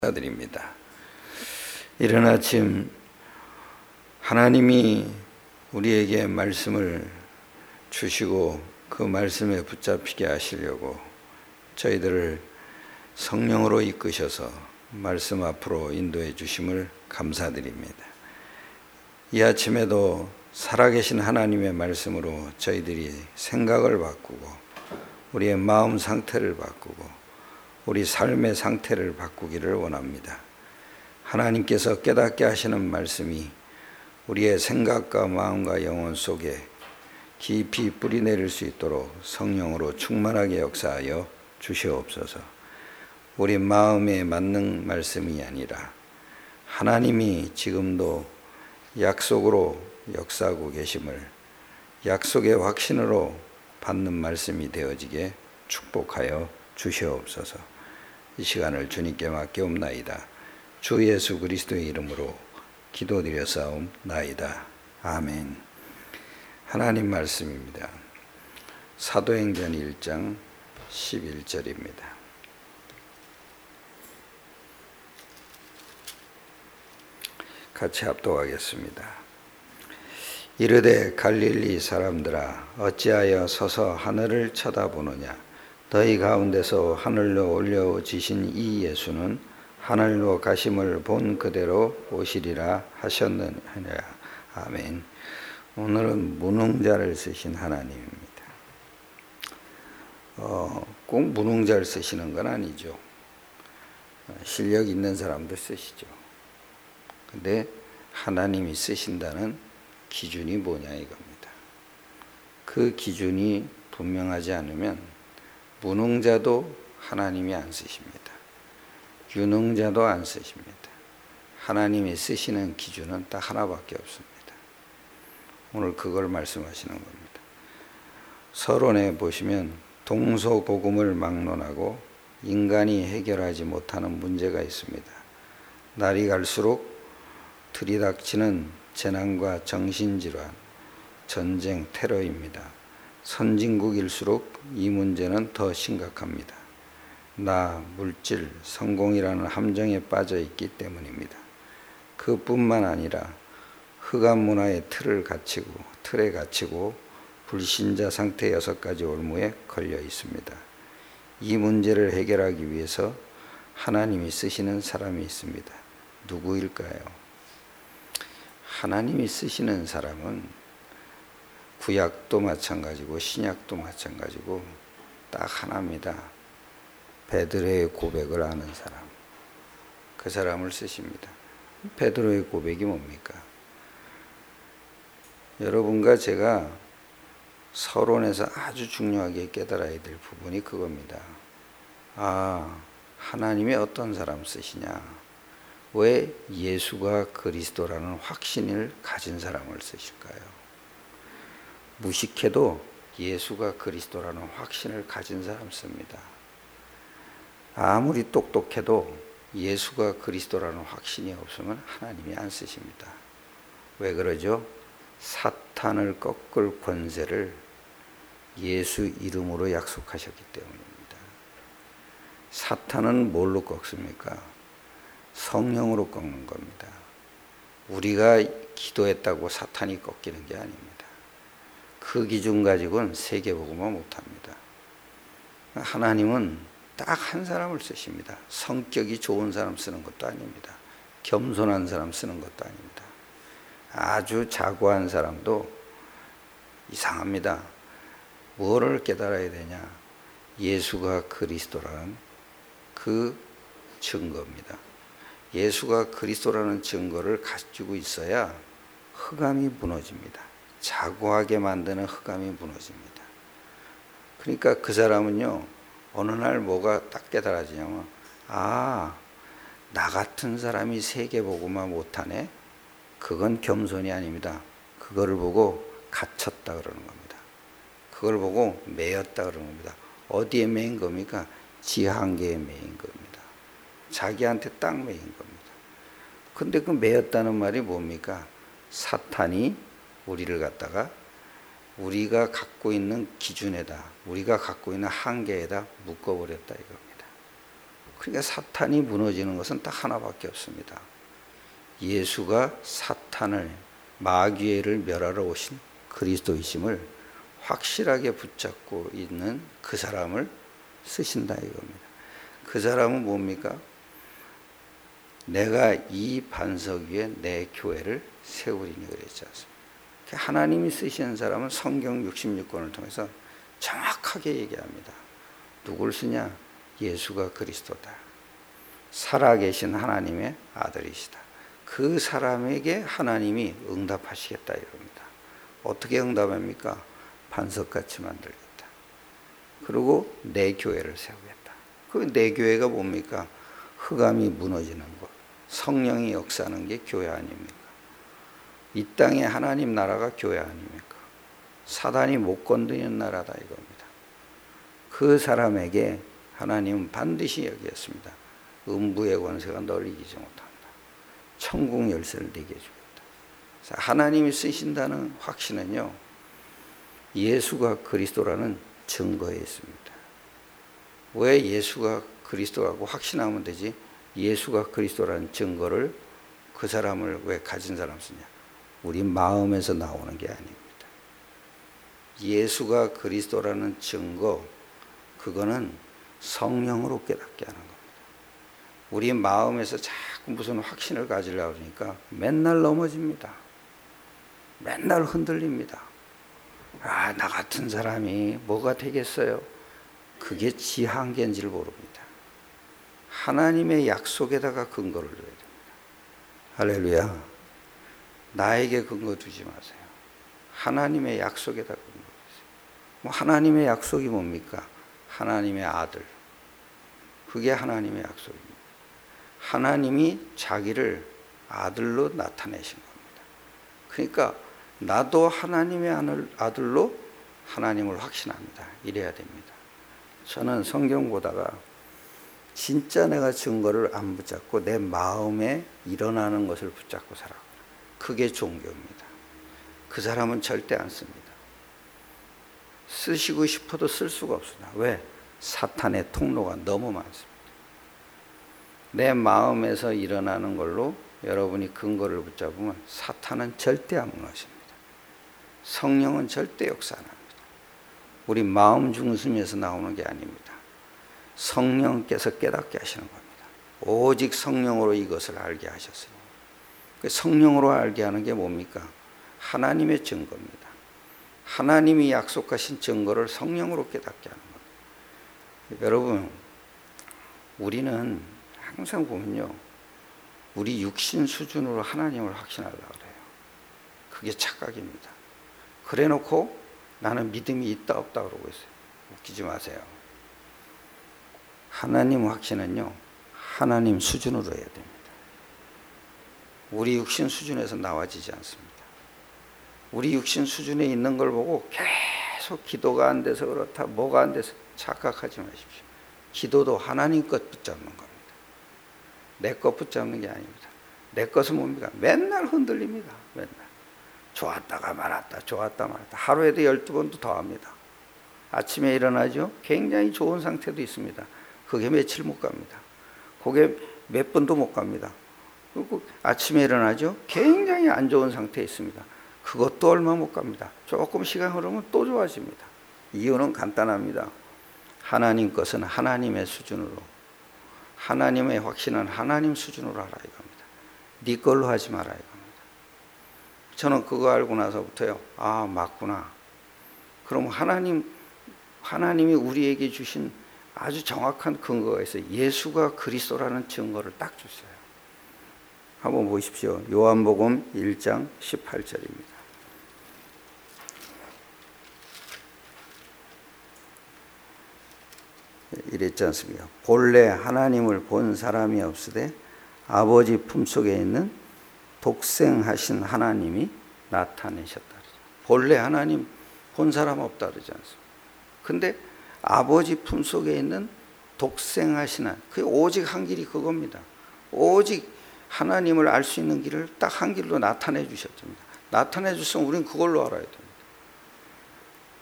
드립니다. 이른 아침 하나님이 우리에게 말씀을 주시고 그 말씀에 붙잡히게 하시려고 저희들을 성령으로 이끄셔서 말씀 앞으로 인도해 주심을 감사드립니다. 이 아침에도 살아계신 하나님의 말씀으로 저희들이 생각을 바꾸고 우리의 마음 상태를 바꾸고 우리 삶의 상태를 바꾸기를 원합니다. 하나님께서 깨닫게 하시는 말씀이 우리의 생각과 마음과 영혼 속에 깊이 뿌리내릴 수 있도록 성령으로 충만하게 역사하여 주시옵소서. 우리 마음에 맞는 말씀이 아니라 하나님이 지금도 약속으로 역사하고 계심을 약속의 확신으로 받는 말씀이 되어지게 축복하여 주시옵소서. 이 시간을 주님께 맡기옵나이다. 주 예수 그리스도의 이름으로 기도드렸사옵나이다. 아멘. 하나님 말씀입니다. 사도행전 1장 11절입니다. 같이 합독하겠습니다. 이르되 갈릴리 사람들아 어찌하여 서서 하늘을 쳐다보느냐. 너희 가운데서 하늘로 올려지신 이 예수는 하늘로 가심을 본 그대로 오시리라 하셨느니라. 아멘. 오늘은 무능자를 쓰신 하나님입니다. 꼭 무능자를 쓰시는 건 아니죠. 실력 있는 사람도 쓰시죠. 근데 하나님이 쓰신다는 기준이 뭐냐 이겁니다. 그 기준이 분명하지 않으면 무능자도 하나님이 안 쓰십니다. 유능자도 안 쓰십니다. 하나님이 쓰시는 기준은 딱 하나밖에 없습니다. 오늘 그걸 말씀하시는 겁니다. 서론에 보시면 동서고금을 막론하고 인간이 해결하지 못하는 문제가 있습니다. 날이 갈수록 들이닥치는 재난과 정신질환, 전쟁, 테러입니다. 선진국일수록 이 문제는 더 심각합니다. 나, 물질, 성공이라는 함정에 빠져 있기 때문입니다. 그뿐만 아니라 흑암 문화의 틀에 갇히고 불신자 상태 6가지 올무에 걸려 있습니다. 이 문제를 해결하기 위해서 하나님이 쓰시는 사람이 있습니다. 누구일까요? 하나님이 쓰시는 사람은 구약도 마찬가지고 신약도 마찬가지고 딱 하나입니다. 베드로의 고백을 아는 사람. 그 사람을 쓰십니다. 베드로의 고백이 뭡니까? 여러분과 제가 서론에서 아주 중요하게 깨달아야 될 부분이 그겁니다. 하나님이 어떤 사람 쓰시냐? 왜 예수가 그리스도라는 확신을 가진 사람을 쓰실까요? 무식해도 예수가 그리스도라는 확신을 가진 사람 씁니다. 아무리 똑똑해도 예수가 그리스도라는 확신이 없으면 하나님이 안 쓰십니다. 왜 그러죠? 사탄을 꺾을 권세를 예수 이름으로 약속하셨기 때문입니다. 사탄은 뭘로 꺾습니까? 성령으로 꺾는 겁니다. 우리가 기도했다고 사탄이 꺾이는 게 아닙니다. 그 기준 가지고는 세계복음화 못합니다. 하나님은 딱 한 사람을 쓰십니다. 성격이 좋은 사람 쓰는 것도 아닙니다. 겸손한 사람 쓰는 것도 아닙니다. 아주 자고한 사람도 이상합니다. 뭐를 깨달아야 되냐? 예수가 그리스도라는 그 증거입니다. 예수가 그리스도라는 증거를 가지고 있어야 흑암이 무너집니다. 자고하게 만드는 흑암이 무너집니다. 그러니까 그 사람은요, 어느 날 뭐가 딱 깨달아지냐면, 나 같은 사람이 세계복음화 못하네? 그건 겸손이 아닙니다. 그거를 보고 갇혔다 그러는 겁니다. 그걸 보고 매였다 그러는 겁니다. 어디에 매인 겁니까? 지 한계에 매인 겁니다. 자기한테 딱 매인 겁니다. 근데 그 매였다는 말이 뭡니까? 사탄이 우리를 갖다가 우리가 갖고 있는 기준에다, 우리가 갖고 있는 한계에다 묶어버렸다 이겁니다. 그러니까 사탄이 무너지는 것은 딱 하나밖에 없습니다. 예수가 사탄을, 마귀를 멸하러 오신 그리스도이심을 확실하게 붙잡고 있는 그 사람을 쓰신다 이겁니다. 그 사람은 뭡니까? 내가 이 반석 위에 내 교회를 세우리니 그랬지 않습니까? 하나님이 쓰시는 사람은 성경 66권을 통해서 정확하게 얘기합니다. 누굴 쓰냐? 예수가 그리스도다. 살아계신 하나님의 아들이시다. 그 사람에게 하나님이 응답하시겠다 이럽니다. 어떻게 응답합니까? 반석같이 만들겠다. 그리고 내 교회를 세우겠다. 그 내 교회가 뭡니까? 흑암이 무너지는 것, 성령이 역사하는 게 교회 아닙니까? 이 땅에 하나님 나라가 교회 아닙니까? 사단이 못 건드리는 나라다 이겁니다. 그 사람에게 하나님은 반드시 얘기했습니다. 음부의 권세가 널 이기지 못한다. 천국 열쇠를 내게 주겠다. 하나님이 쓰신다는 확신은요, 예수가 그리스도라는 증거에 있습니다. 왜 예수가 그리스도라고 확신하면 되지? 예수가 그리스도라는 증거를 그 사람을 왜 가진 사람 쓰냐? 우리 마음에서 나오는 게 아닙니다. 예수가 그리스도라는 증거, 그거는 성령으로 깨닫게 하는 겁니다. 우리 마음에서 자꾸 무슨 확신을 가지려고 그러니까 맨날 넘어집니다. 맨날 흔들립니다. 아, 나 같은 사람이 뭐가 되겠어요? 그게 지 한계인지를 모릅니다. 하나님의 약속에다가 근거를 둬야 됩니다. 할렐루야. 나에게 근거 두지 마세요. 하나님의 약속에다 근거 두세요. 뭐 하나님의 약속이 뭡니까? 하나님의 아들. 그게 하나님의 약속입니다. 하나님이 자기를 아들로 나타내신 겁니다. 그러니까 나도 하나님의 아들로 하나님을 확신합니다. 이래야 됩니다. 저는 성경 보다가 진짜 내가 증거를 안 붙잡고 내 마음에 일어나는 것을 붙잡고 살아. 그게 종교입니다. 그 사람은 절대 안 씁니다. 쓰시고 싶어도 쓸 수가 없습니다. 왜? 사탄의 통로가 너무 많습니다. 내 마음에서 일어나는 걸로 여러분이 근거를 붙잡으면 사탄은 절대 안 무너집니다. 성령은 절대 역사 안 합니다. 우리 마음 중심에서 나오는 게 아닙니다. 성령께서 깨닫게 하시는 겁니다. 오직 성령으로 이것을 알게 하셨으니. 성령으로 알게 하는 게 뭡니까? 하나님의 증거입니다. 하나님이 약속하신 증거를 성령으로 깨닫게 하는 겁니다. 여러분, 우리는 항상 보면요, 우리 육신 수준으로 하나님을 확신하려고 그래요. 그게 착각입니다. 그래 놓고 나는 믿음이 있다 없다 그러고 있어요. 웃기지 마세요. 하나님 확신은요, 하나님 수준으로 해야 됩니다. 우리 육신 수준에서 나와지지 않습니다. 우리 육신 수준에 있는 걸 보고 계속 기도가 안 돼서 그렇다, 뭐가 안 돼서 착각하지 마십시오. 기도도 하나님 것 붙잡는 겁니다. 내 것 붙잡는 게 아닙니다. 내 것은 뭡니까? 맨날 흔들립니다. 맨날. 좋았다가 말았다, 좋았다 말았다. 하루에도 12번도 더 합니다. 아침에 일어나죠? 굉장히 좋은 상태도 있습니다. 그게 며칠 못 갑니다. 그게 몇 번도 못 갑니다. 그리고 아침에 일어나죠? 굉장히 안 좋은 상태에 있습니다. 그것도 얼마 못 갑니다. 조금 시간 흐르면 또 좋아집니다. 이유는 간단합니다. 하나님 것은 하나님의 수준으로, 하나님의 확신은 하나님 수준으로 하라 이겁니다. 네 걸로 하지 마라 이겁니다. 저는 그거 알고 나서부터요, 아, 맞구나. 그럼 하나님이 우리에게 주신 아주 정확한 근거가 있어요. 예수가 그리스도라는 증거를 딱 줬어요. 한번 보십시오. 요한복음 1장 18절입니다. 이랬지 않습니까? 본래 하나님을 본 사람이 없으되 아버지 품속에 있는 독생하신 하나님이 나타내셨다. 본래 하나님 본 사람 없다 그러지 않습니까? 근데 아버지 품속에 있는 독생하신 하나님, 그 오직 한 길이 그겁니다. 오직 하나님을 알 수 있는 길을 딱 한 길로 나타내 주셨습니다. 나타내 주시면 우리는 그걸로 알아야 됩니다.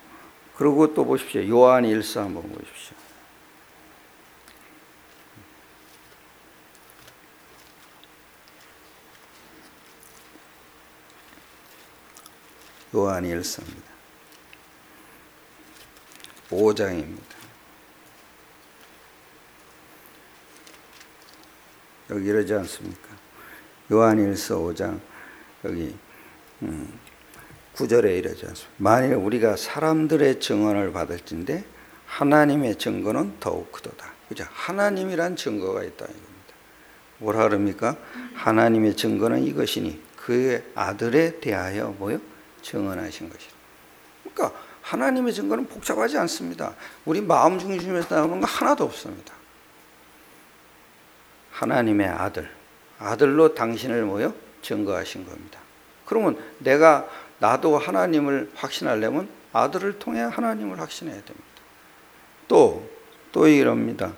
그리고 또 보십시오. 요한 1서 한번 보십시오. 요한일서입니다. 5장입니다. 여기 이러지 않습니까? 요한일서 5장 여기 9절에 이러지 않습니까? 만일 우리가 사람들의 증언을 받을진대 하나님의 증거는 더욱 크도다. 그죠? 하나님이란 증거가 있다 이겁니다. 뭐라 그럽니까? 하나님의 증거는 이것이니 그의 아들에 대하여 뭐요? 증언하신 것이다. 그러니까 하나님의 증거는 복잡하지 않습니다. 우리 마음 중심에서 나오는 거 하나도 없습니다. 하나님의 아들로 당신을 뭐요? 증거하신 겁니다. 그러면 나도 하나님을 확신하려면 아들을 통해 하나님을 확신해야 됩니다. 또 이럽니다.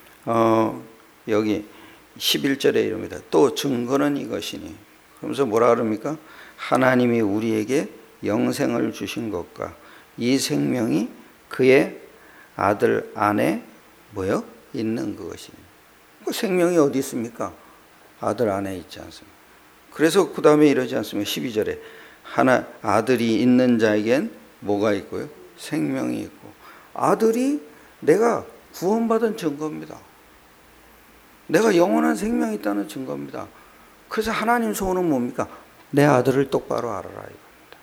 여기 11절에 이럽니다. 또 증거는 이것이니. 그러면서 뭐라 그럽니까? 하나님이 우리에게 영생을 주신 것과 이 생명이 그의 아들 안에 뭐요? 있는 그것이니. 그 생명이 어디 있습니까? 아들 안에 있지 않습니까? 그래서 그 다음에 이러지 않습니까? 12절에 아들이 있는 자에겐 뭐가 있고요? 생명이 있고. 아들이 내가 구원받은 증거입니다. 내가 영원한 생명이 있다는 증거입니다. 그래서 하나님 소원은 뭡니까? 내 아들을 똑바로 알아라 이겁니다.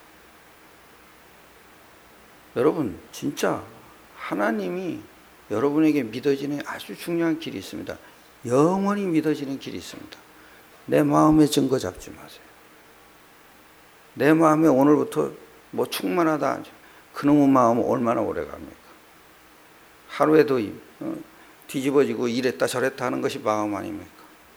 여러분 진짜 하나님이 여러분에게 믿어지는 아주 중요한 길이 있습니다. 영원히 믿어지는 길이 있습니다. 내 마음의 증거 잡지 마세요. 내 마음에 오늘부터 뭐 충만하다. 그놈의 마음은 얼마나 오래 갑니까? 하루에도 뒤집어지고 이랬다 저랬다 하는 것이 마음 아닙니까?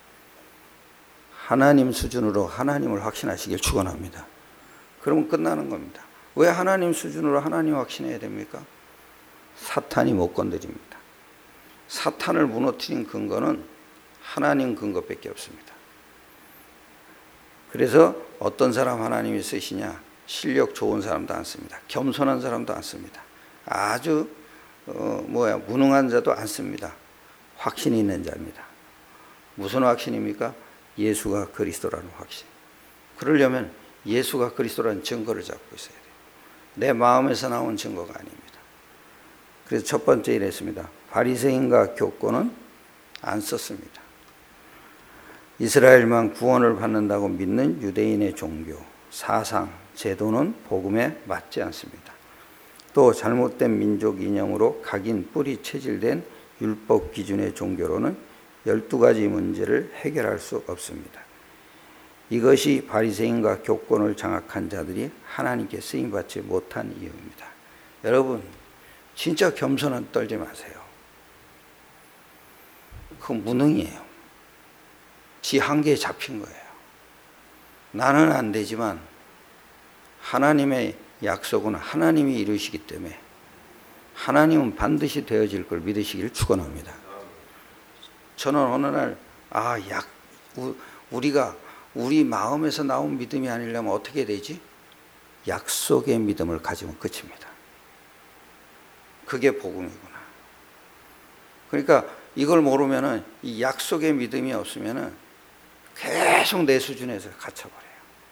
하나님 수준으로 하나님을 확신하시길 축원합니다. 그러면 끝나는 겁니다. 왜 하나님 수준으로 하나님 확신해야 됩니까? 사탄이 못 건드립니다. 사탄을 무너뜨린 근거는 하나님 근거밖에 없습니다. 그래서 어떤 사람 하나님이 쓰시냐? 실력 좋은 사람도 안 씁니다. 겸손한 사람도 안 씁니다. 아주 무능한 자도 안 씁니다. 확신이 있는 자입니다. 무슨 확신입니까? 예수가 그리스도라는 확신. 그러려면 예수가 그리스도라는 증거를 잡고 있어야 돼요. 내 마음에서 나온 증거가 아닙니다. 그래서 첫 번째 이랬습니다. 바리새인과 교권은 안 썼습니다. 이스라엘만 구원을 받는다고 믿는 유대인의 종교, 사상, 제도는 복음에 맞지 않습니다. 또 잘못된 민족 이념으로 각인 뿌리 체질된 율법 기준의 종교로는 12가지 문제를 해결할 수 없습니다. 이것이 바리새인과 교권을 장악한 자들이 하나님께 쓰임받지 못한 이유입니다. 여러분 진짜 겸손한 떨지 마세요. 그건 무능이에요. 지 한계에 잡힌 거예요. 나는 안 되지만 하나님의 약속은 하나님이 이루시기 때문에 하나님은 반드시 되어질 걸 믿으시기를 축원합니다. 저는 어느 날 우리가 우리 마음에서 나온 믿음이 아니려면 어떻게 되지? 약속의 믿음을 가지면 끝입니다. 그게 복음이구나. 그러니까 이걸 모르면은 이 약속의 믿음이 없으면은 계속 내 수준에서 갇혀버려요.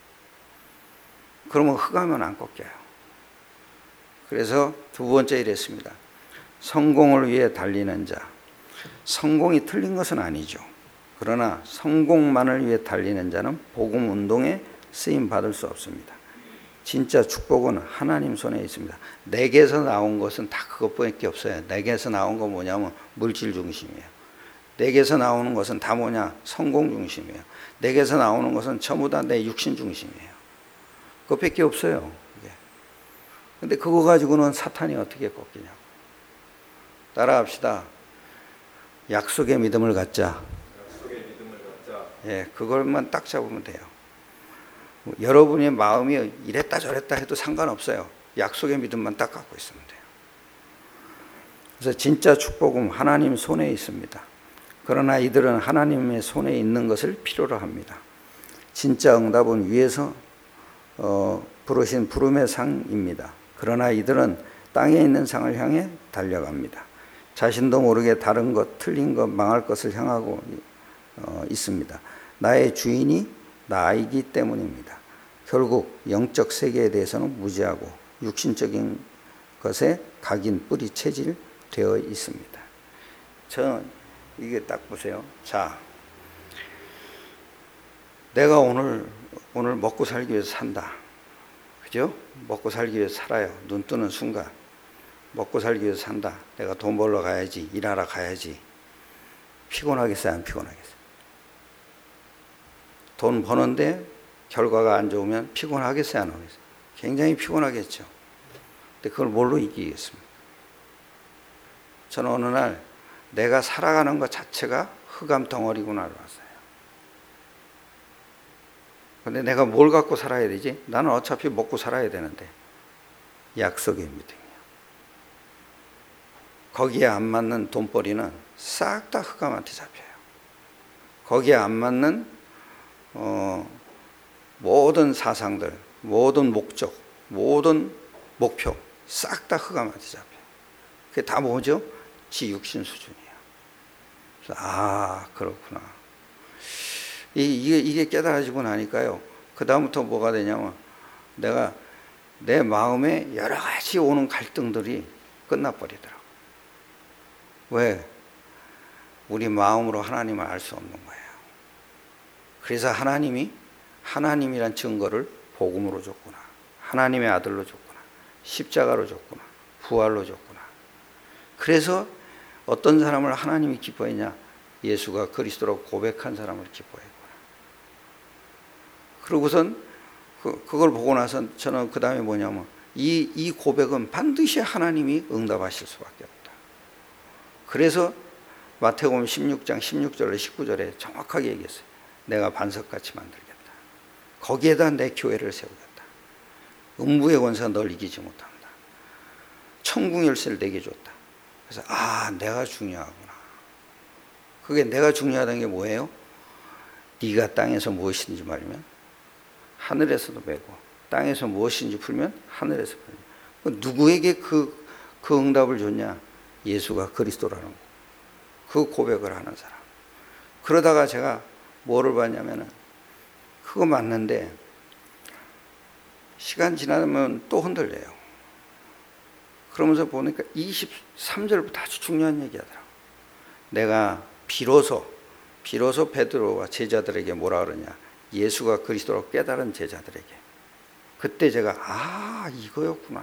그러면 흑하면 안 꺾여요. 그래서 두 번째 이랬습니다. 성공을 위해 달리는 자. 성공이 틀린 것은 아니죠. 그러나 성공만을 위해 달리는 자는 복음 운동에 쓰임 받을 수 없습니다. 진짜 축복은 하나님 손에 있습니다. 내게서 나온 것은 다 그것밖에 없어요. 내게서 나온 건 뭐냐면 물질 중심이에요. 내게서 나오는 것은 다 뭐냐? 성공 중심이에요. 내게서 나오는 것은 전부 다 내 육신 중심이에요. 그것밖에 없어요. 근데 그거 가지고는 사탄이 어떻게 꺾이냐고. 따라합시다. 약속의 믿음을 갖자. 예, 그걸만 딱 잡으면 돼요. 여러분의 마음이 이랬다 저랬다 해도 상관없어요. 약속의 믿음만 딱 갖고 있으면 돼요. 그래서 진짜 축복은 하나님 손에 있습니다. 그러나 이들은 하나님의 손에 있는 것을 필요로 합니다. 진짜 응답은 위에서 부르신 부름의 상입니다. 그러나 이들은 땅에 있는 상을 향해 달려갑니다. 자신도 모르게 다른 것, 틀린 것, 망할 것을 향하고 있습니다. 나의 주인이 나이기 때문입니다. 결국 영적 세계에 대해서는 무지하고 육신적인 것에 각인 뿌리 체질 되어 있습니다. 저는 이게 딱 보세요. 자, 내가 오늘 먹고 살기 위해서 산다. 그죠? 먹고 살기 위해서 살아요. 눈 뜨는 순간. 먹고 살기 위해서 산다. 내가 돈 벌러 가야지. 일하러 가야지. 피곤하겠어요? 안 피곤하겠어요? 돈 버는데 결과가 안 좋으면 피곤하겠어요? 안 하겠어요? 굉장히 피곤하겠죠. 근데 그걸 뭘로 이기겠습니까? 저는 어느 날 내가 살아가는 것 자체가 흑암 덩어리구나를 봤어요. 근데 내가 뭘 갖고 살아야 되지? 나는 어차피 먹고 살아야 되는데. 약속의 믿음이요. 거기에 안 맞는 돈벌이는 싹 다 흑암한테 잡혀요. 거기에 안 맞는 모든 사상들, 모든 목적, 모든 목표 싹 다 흑암한테 잡혀요. 그게 다 뭐죠? 지 육신 수준이에요. 그래서 그렇구나. 이게 깨달아지고 나니까요. 그 다음부터 뭐가 되냐면 내가 내 마음에 여러 가지 오는 갈등들이 끝나버리더라고요. 왜? 우리 마음으로 하나님을 알 수 없는 거예요. 그래서 하나님이란 증거를 복음으로 줬구나. 하나님의 아들로 줬구나. 십자가로 줬구나. 부활로 줬구나. 그래서 어떤 사람을 하나님이 기뻐했냐? 예수가 그리스도라고 고백한 사람을 기뻐했구나. 그러고선 그걸 보고 나서 저는 그 다음에 뭐냐면 이 고백은 반드시 하나님이 응답하실 수밖에 없다. 그래서 마태복음 16장 16절에 19절에 정확하게 얘기했어요. 내가 반석같이 만들겠다. 거기에다 내 교회를 세우겠다. 음부의 권세가 널 이기지 못한다. 천국 열쇠를 내게 줬다. 그래서 내가 중요하구나. 그게 내가 중요하다는 게 뭐예요? 네가 땅에서 무엇인지 말면 하늘에서도 메고 땅에서 무엇인지 풀면 하늘에서 풀면 누구에게 그 응답을 줬냐? 예수가 그리스도라는 거. 그 고백을 하는 사람. 그러다가 제가 뭐를 봤냐면은 그거 맞는데 시간 지나면 또 흔들려요. 그러면서 보니까 23절부터 아주 중요한 얘기 하더라고요. 내가 비로소 베드로와 제자들에게 뭐라 그러냐? 예수가 그리스도라고 깨달은 제자들에게. 그때 제가 이거였구나.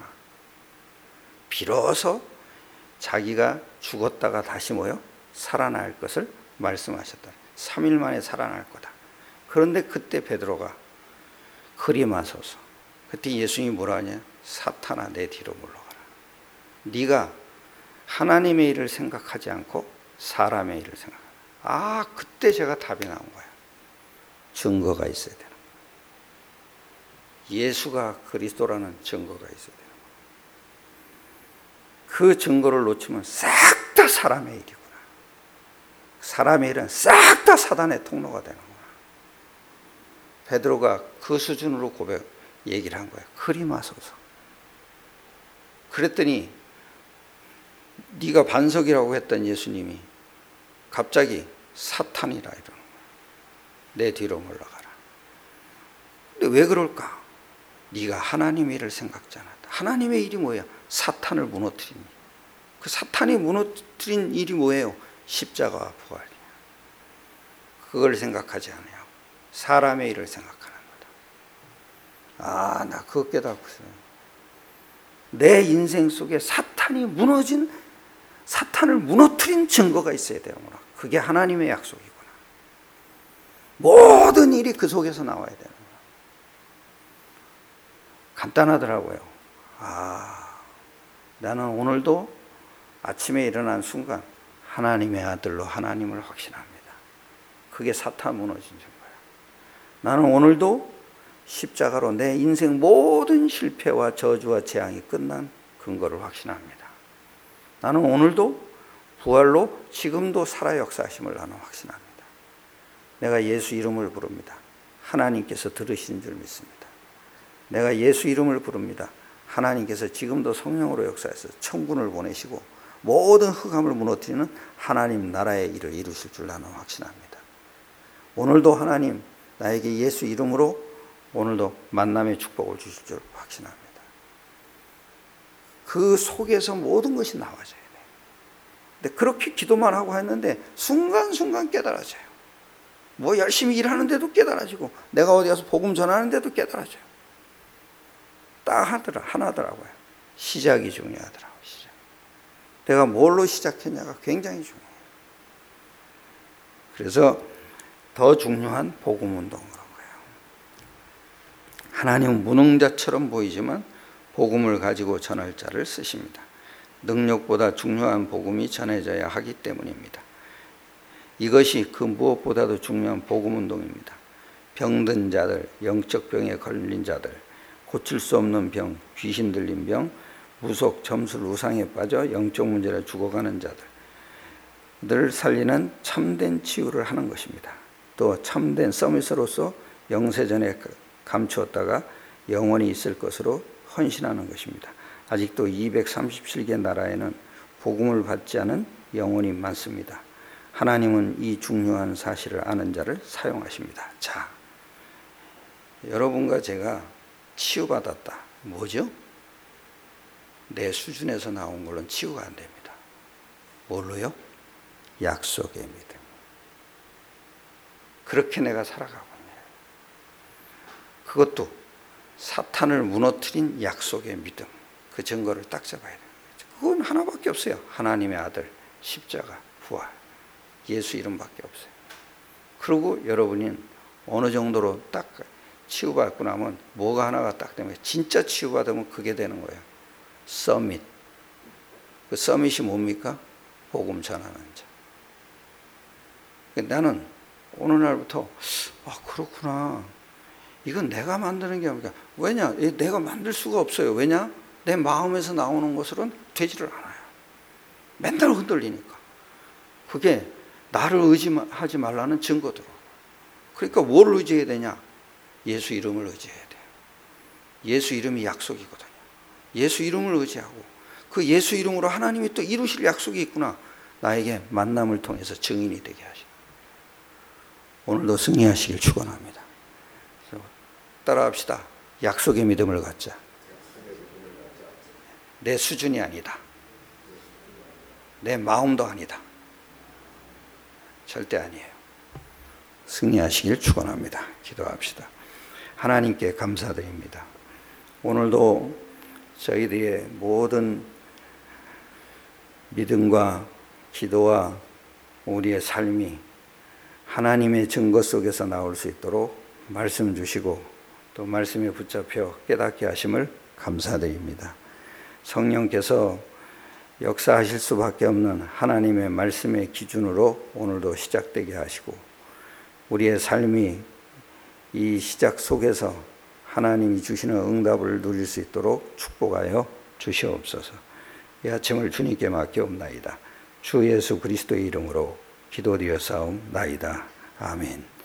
비로소 자기가 죽었다가 다시 살아날 것을 말씀하셨다. 3일 만에 살아날 거다. 그런데 그때 베드로가 그리마소서. 그때 예수님이 뭐라 하냐? 사탄아 내 뒤로 물러가라. 네가 하나님의 일을 생각하지 않고 사람의 일을 생각하라. 그때 제가 답이 나온 거야. 증거가 있어야 되는 거야. 예수가 그리스도라는 증거가 있어야 되는 거야. 그 증거를 놓치면 싹 다 사람의 일이구나. 사람의 일은 싹 다 사단의 통로가 되는 거야. 베드로가 그 수준으로 얘기를 한 거야. 그리마소서. 그랬더니 네가 반석이라고 했던 예수님이 갑자기 사탄이라 이러는 거야. 내 뒤로 물러가라. 근데 왜 그럴까? 네가 하나님의 일을 생각지 않았다. 하나님의 일이 뭐야? 사탄을 무너뜨린 일. 그 사탄이 무너뜨린 일이 뭐예요? 십자가와 부활이야. 그걸 생각하지 않아요. 사람의 일을 생각하는 거다. 나 그거 깨닫고요. 내 인생 속에 사탄을 무너뜨린 증거가 있어야 되는구나. 그게 하나님의 약속이구나. 모든 일이 그 속에서 나와야 되는 거야. 간단하더라고요. 나는 오늘도 아침에 일어난 순간 하나님의 아들로 하나님을 확신합니다. 그게 사탄 무너진 증거야. 나는 오늘도 십자가로 내 인생 모든 실패와 저주와 재앙이 끝난 근거를 확신합니다. 나는 오늘도 부활로 지금도 살아 역사하심을 나는 확신합니다. 내가 예수 이름을 부릅니다. 하나님께서 들으신 줄 믿습니다. 내가 예수 이름을 부릅니다. 하나님께서 지금도 성령으로 역사해서 천군을 보내시고 모든 흑암을 무너뜨리는 하나님 나라의 일을 이루실 줄 나는 확신합니다. 오늘도 하나님 나에게 예수 이름으로 오늘도 만남의 축복을 주실 줄 확신합니다. 그 속에서 모든 것이 나와져야 돼요. 근데 그렇게 기도만 하고 했는데 순간순간 깨달아져요. 뭐 열심히 일하는데도 깨달아지고 내가 어디 가서 복음 전하는데도 깨달아져요. 딱 하나더라고요. 시작이 중요하더라고요. 시작. 내가 뭘로 시작했냐가 굉장히 중요해요. 그래서 더 중요한 복음운동을 한 거예요. 하나님은 무능자처럼 보이지만 복음을 가지고 전할 자를 쓰십니다. 능력보다 중요한 복음이 전해져야 하기 때문입니다. 이것이 그 무엇보다도 중요한 복음운동입니다. 병든 자들, 영적 병에 걸린 자들, 고칠 수 없는 병, 귀신 들린 병, 무속, 점술, 우상에 빠져 영적 문제로 죽어가는 자들을 살리는 참된 치유를 하는 것입니다. 또 참된 서밋으로서 영세전에 감추었다가 영원히 있을 것으로 헌신하는 것입니다. 아직도 237개 나라에는 복음을 받지 않은 영혼이 많습니다. 하나님은 이 중요한 사실을 아는 자를 사용하십니다. 자, 여러분과 제가 치유받았다. 뭐죠? 내 수준에서 나온 걸로는 치유가 안 됩니다. 뭘로요? 약속의 믿음. 그렇게 내가 살아가고 있네요. 그것도 사탄을 무너뜨린 약속의 믿음. 그 증거를 딱 잡아야 돼요. 그건 하나밖에 없어요. 하나님의 아들, 십자가, 부활. 예수 이름밖에 없어요. 그리고 여러분이 어느 정도로 딱 치유받고 나면 뭐가 하나가 딱 되면 진짜 치유받으면 그게 되는 거예요. 서밋. 그 서밋이 뭡니까? 복음 전하는 자. 나는 어느 날부터 그렇구나. 이건 내가 만드는 게 아니라 왜냐? 내가 만들 수가 없어요. 왜냐? 내 마음에서 나오는 것으로는 되지를 않아요. 맨날 흔들리니까. 그게 나를 의지하지 말라는 증거더라고요. 그러니까 뭘 의지해야 되냐? 예수 이름을 의지해야 돼요. 예수 이름이 약속이거든요. 예수 이름을 의지하고 그 예수 이름으로 하나님이 또 이루실 약속이 있구나. 나에게 만남을 통해서 증인이 되게 하시고 오늘도 승리하시길 축원합니다. 따라합시다. 약속의 믿음을 갖자. 내 수준이 아니다. 내 마음도 아니다. 절대 아니에요. 승리하시길 축원합니다. 기도합시다. 하나님께 감사드립니다. 오늘도 저희들의 모든 믿음과 기도와 우리의 삶이 하나님의 증거 속에서 나올 수 있도록 말씀 주시고 또 말씀에 붙잡혀 깨닫게 하심을 감사드립니다. 성령께서 역사하실 수밖에 없는 하나님의 말씀의 기준으로 오늘도 시작되게 하시고 우리의 삶이 이 시작 속에서 하나님이 주시는 응답을 누릴 수 있도록 축복하여 주시옵소서. 이 아침을 주님께 맡겨옵나이다. 주 예수 그리스도의 이름으로 기도드렸사옵나이다. 아멘.